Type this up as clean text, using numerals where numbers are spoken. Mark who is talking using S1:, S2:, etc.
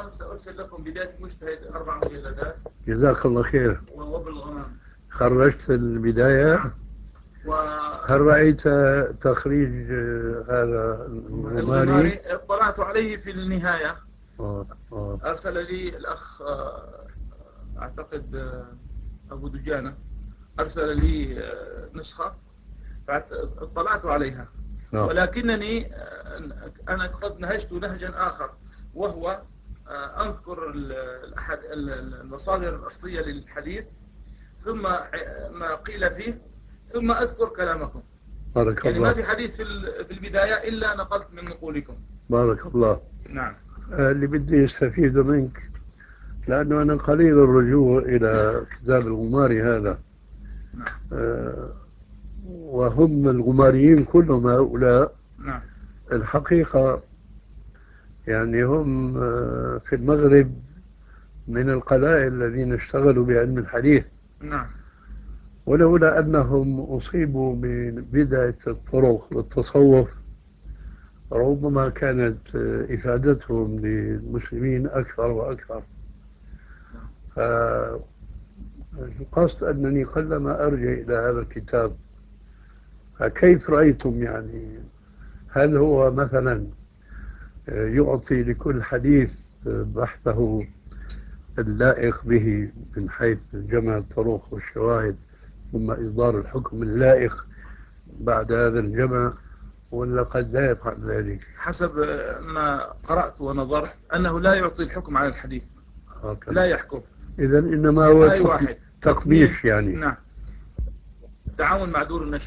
S1: سأرسل لكم بداية مجتهد 4 مجلدات.
S2: جزاك الله خير.
S1: وبالغمام.
S2: خرجت البداية.
S1: نعم.
S2: هل رأيت تخريج هذا الغماري؟
S1: اطلعت عليه في النهاية.
S2: آه.
S1: أرسل لي الأخ أعتقد أبو دجانة، أرسل لي نسخة فاطلعت عليها. ولكنني أنا قد نهجت نهجا آخر، وهو أذكر المصادر الأصلية للحديث ثم ما قيل فيه ثم أذكر كلامكم.
S2: بارك
S1: يعني
S2: الله.
S1: ما في حديث في البداية إلا نقلت من نقولكم.
S2: بارك الله.
S1: نعم.
S2: اللي بدي استفيده منك، لأنه أنا قليل الرجوع إلى كتاب الغماري هذا.
S1: نعم.
S2: وهم الغماريين كلهم هؤلاء.
S1: نعم.
S2: الحقيقة يعني هم في المغرب من القلائل الذين اشتغلوا بعلم الحديث.
S1: نعم.
S2: ولولا أنهم أصيبوا ببدعة الطرق والتصوف ربما كانت إفادتهم للمسلمين أكثر وأكثر. فالقصد أنني قلما أرجع إلى هذا الكتاب. فكيف رأيتم يعني؟ هل هو مثلا يعطي لكل حديث بحثه اللائق به من حيث جمع الطرق والشواهد ثم إصدار الحكم اللائق بعد هذا الجمع، ولا قد لا يفعل ذلك؟
S1: حسب ما قرأت ونظرت أنه لا يعطي الحكم على الحديث. لا يحكم.
S2: إذن إنما هو
S1: أي واحد
S2: تقميش يعني.
S1: نعم. تعاون مع دور النشر.